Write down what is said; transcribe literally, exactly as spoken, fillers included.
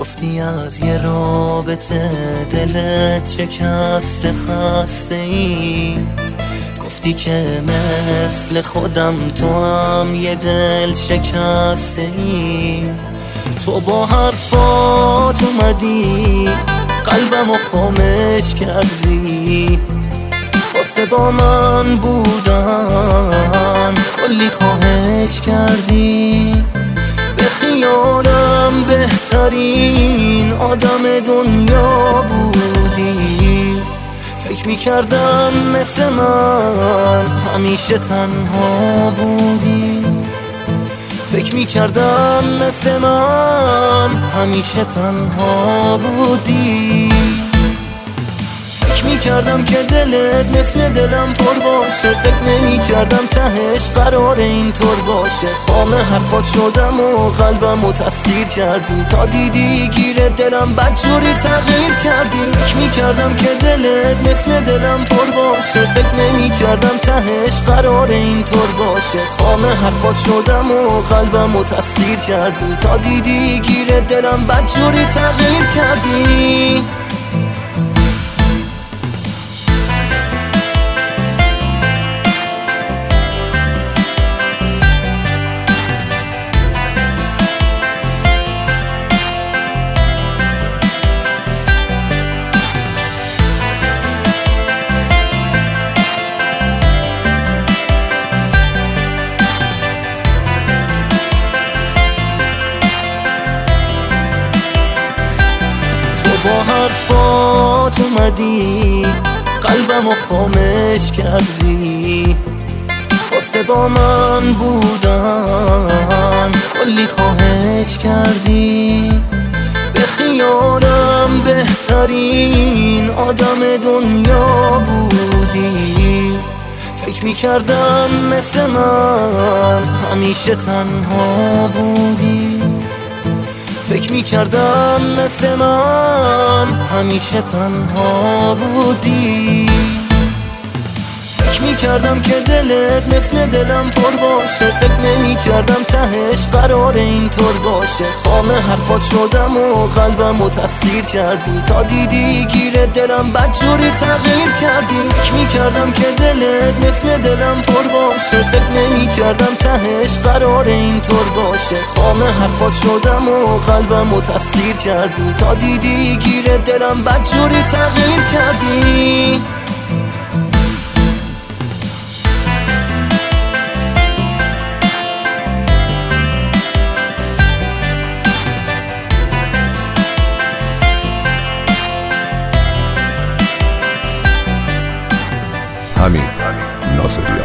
گفتی از یه رابطه دلت شکسته خسته ای، گفتی که مثل خودم تو هم یه دل شکسته ای. تو با حرفات اومدی قلبم رو خامش کردی، واسه با من بودن کلی خواهش کردی. به خیالم بهترین آدم دنیا بودی، فکر میکردم مثل من همیشه تنها بودی، فکر میکردم مثل من همیشه تنها بودی. فکر میکردم که دلت مثل دلم پر باشه، فکر نمیکردم تهش قرار اینطور باشه. خام حرفات شدم و قلبم رو تسخیر کردی، تا دیدی گیر دلم بدجوری تغییر کردی. فکر میکردم که دلت مثل دلم پر باشه، فکر نمیکردم تهش قرار اینطور باشه. خام حرفات شدم و قلبم رو تسخیر کردی، تا دیدی گیر دلم بدجوری تغییر کردی. با حرفات اومدی قلبم رو خامش کردی، واسه با من بودن کلی خواهش کردی. به خیالم بهترین آدم دنیا بودی، فکر میکردم مثل من همیشه تنها بودی، فکر میکردم مثل من همیشه تنها بودی. فکر میکردم که دلت مثل دلم پر باشه، فکر نمیکردم تهش قرار اینطور باشه. خام حرفات شدم و قلبم رو تسخیر کردی، تا دیدی گیر دلم بدجوری تغییر کردی. فکر میکردم که دلت مثل دلم پر باشه، فکر نمیکردم تهش قرار اینطور باشه. خام حرفات شدم و قلبم رو تسخیر کردی، تا دیدی گیر دلم بدجوری تغییر کردی. حمید ناصریان.